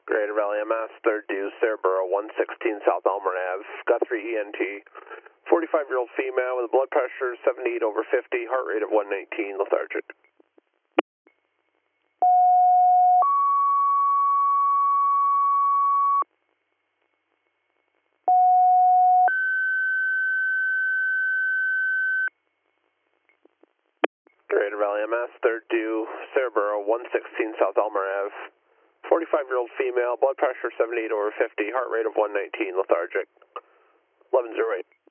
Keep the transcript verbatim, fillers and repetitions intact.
Greater Valley M S, third due, Cerebro, one sixteen South Elmer Ave, Guthrie E N T, forty-five-year-old female with blood pressure seventy-eight over fifty, heart rate of one nineteen, lethargic. Greater Valley M S, third due, Cerebro, one sixteen South Elmer Ave, forty-five-year-old female, blood pressure seventy-eight over fifty, heart rate of one nineteen, lethargic. eleven oh eight.